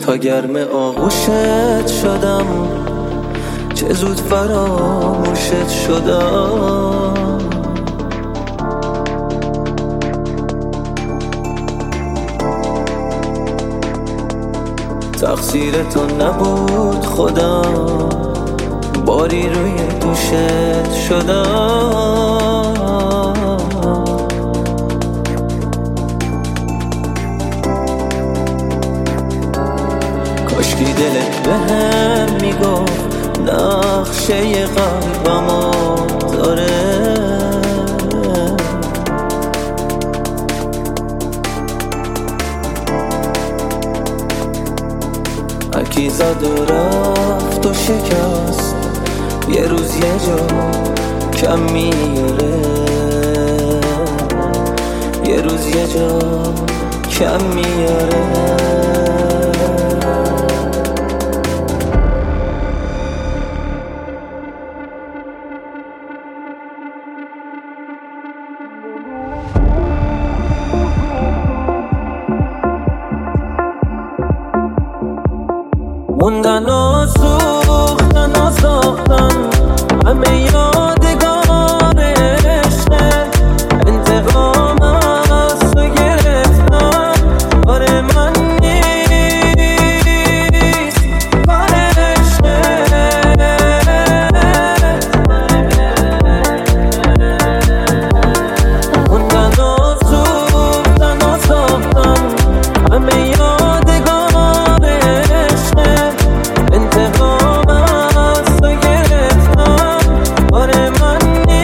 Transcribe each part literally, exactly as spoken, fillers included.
تا گرم آغوشت شدم، چه زود فراموشت شدم. تقصیر تو نبود خودم، باری روی دوشت شدم. کاشکی دلت بهم میگفت نقشه قلبمو داره. هرکی زد و رفت و شکست، یه روز یه جا کم میاره. یه روز یه جا کم میاره. موندن و سوختن و ساختن همه یادگار عشقه. انتقام از تو گرفتن کار من نیست، کار عشقه. موندن و سوختن و ساختن همه یادگار عشقه. انتقام از تو گرفتم کار من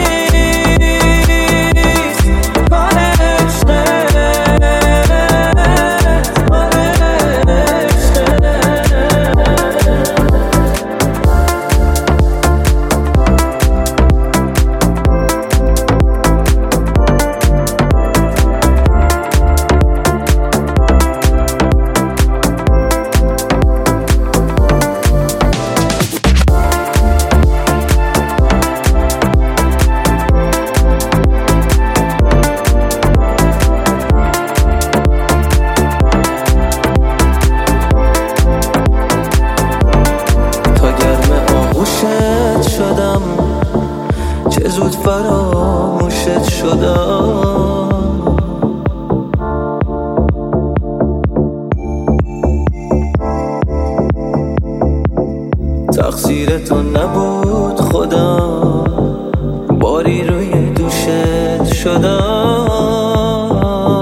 نیست، کار عشقه، کار شدم، چه زود فراموشت شدم. تقصیر تو نبود خودم، باری روی دوشت شدم.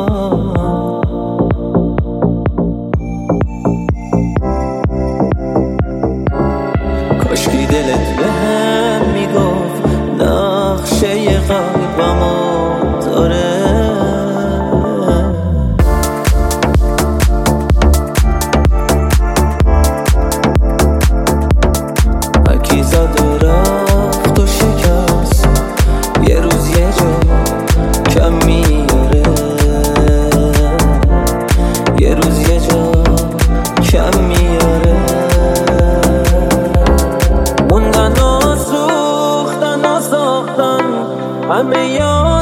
کاشکی دلت بهم میگفت نقشه قلبمو داره. هرکی زد و رفت و شکست، یه روز یه جا کم میاره. یه روز یه جا کم میاره. موندن و سوختن و ساختن همه